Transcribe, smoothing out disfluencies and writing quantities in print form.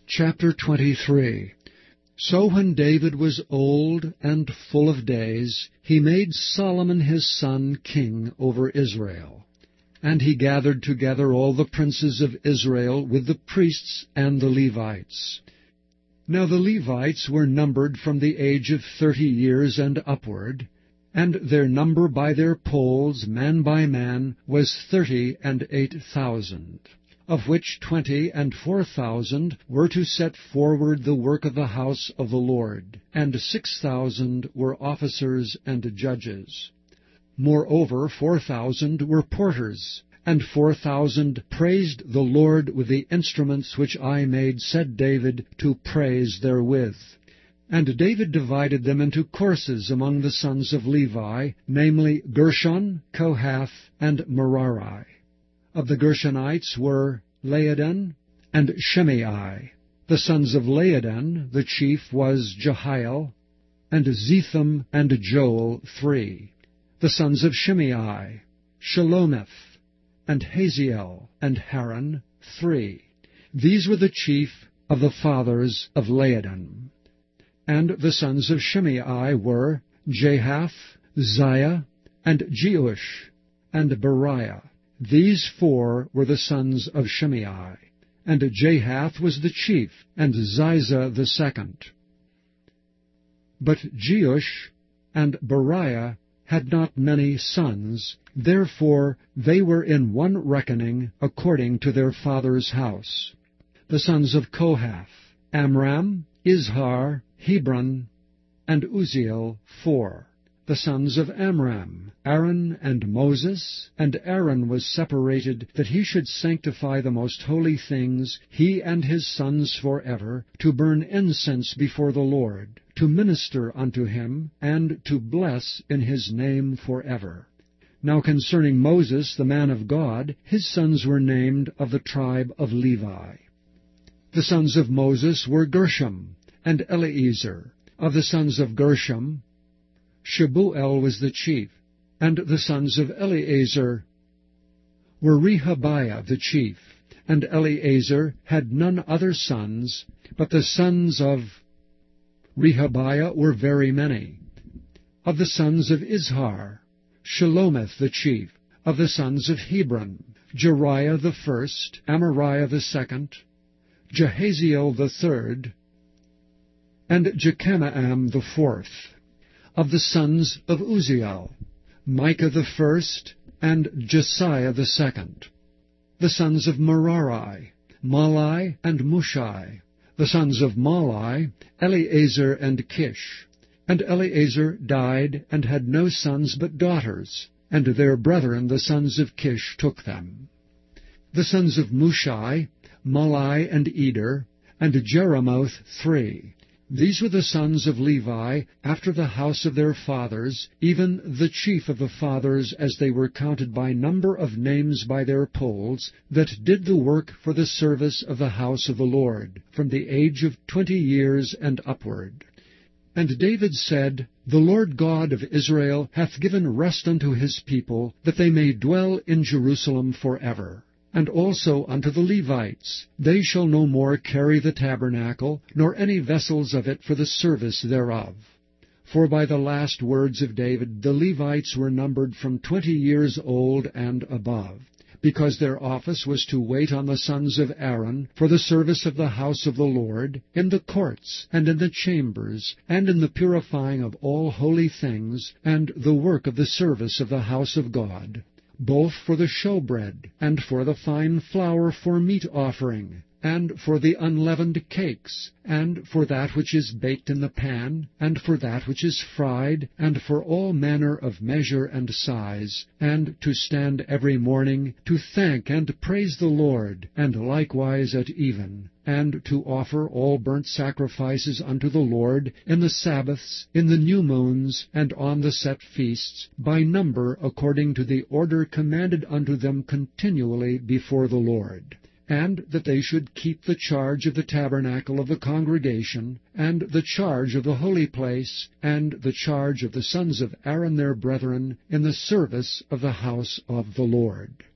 Chapter 23. So when David was old and full of days, he made Solomon his son king over Israel. And he gathered together all the princes of Israel with the priests and the Levites. Now the Levites were numbered from the age of 30 years and upward, and their number by their polls, man by man, was 38,000, of which 24,000 were to set forward the work of the house of the Lord, and 6,000 were officers and judges. Moreover, 4,000 were porters, and 4,000 praised the Lord with the instruments which I made, said David, to praise therewith. And David divided them into courses among the sons of Levi, namely Gershon, Kohath, and Merari. Of the Gershonites were Laadan and Shimei. The sons of Laadan, the chief was Jehiel, and Zetham and Joel, 3. The sons of Shimei, Shelomith, and Haziel, and Haran, 3. These were the chief of the fathers of Laadan. And the sons of Shimei were Jahath, Ziah, and Jeush, and Beriah. These 4 were the sons of Shimei. And Jahath was the chief, and Ziza the second. But Jeush and Beriah had not many sons, therefore they were in one reckoning according to their father's house. The sons of Kohath, Amram, Izhar, Hebron, and Uzziel, 4. The sons of Amram, Aaron and Moses, and Aaron was separated that he should sanctify the most holy things, he and his sons forever, to burn incense before the Lord, to minister unto him, and to bless in his name forever. Now concerning Moses, the man of God, his sons were named of the tribe of Levi. The sons of Moses were Gershom and Eleazar. Of the sons of Gershom, Shebuel was the chief, and the sons of Eleazar were Rehabiah the chief, and Eleazar had none other sons, but the sons of Rehabiah were very many. Of the sons of Izhar, Shelomith the chief. Of the sons of Hebron, Jeriah the first, Amariah the second, Jahaziel the third, and Jekmeam the fourth. Of the sons of Uzziel, Micah the first, and Jesiah the second. The sons of Merari, Mahli and Mushai. The sons of Mahli, Eleazar and Kish. And Eleazar died, and had no sons but daughters, and their brethren the sons of Kish took them. The sons of Mushai, Mahli and Eder, and Jeremoth, 3. These were the sons of Levi, after the house of their fathers, even the chief of the fathers, as they were counted by number of names by their polls, that did the work for the service of the house of the Lord, from the age of 20 years and upward. And David said, The Lord God of Israel hath given rest unto his people, that they may dwell in Jerusalem forever. And also unto the Levites, they shall no more carry the tabernacle, nor any vessels of it for the service thereof. For by the last words of David the Levites were numbered from 20 years old and above, because their office was to wait on the sons of Aaron for the service of the house of the Lord, in the courts, and in the chambers, and in the purifying of all holy things, and the work of the service of the house of God, both for the showbread, and for the fine flour for meat offering, and for the unleavened cakes, and for that which is baked in the pan, and for that which is fried, and for all manner of measure and size, and to stand every morning to thank and praise the Lord, and likewise at even, and to offer all burnt sacrifices unto the Lord in the Sabbaths, in the new moons, and on the set feasts, by number according to the order commanded unto them continually before the Lord. And that they should keep the charge of the tabernacle of the congregation, and the charge of the holy place, and the charge of the sons of Aaron their brethren, in the service of the house of the Lord.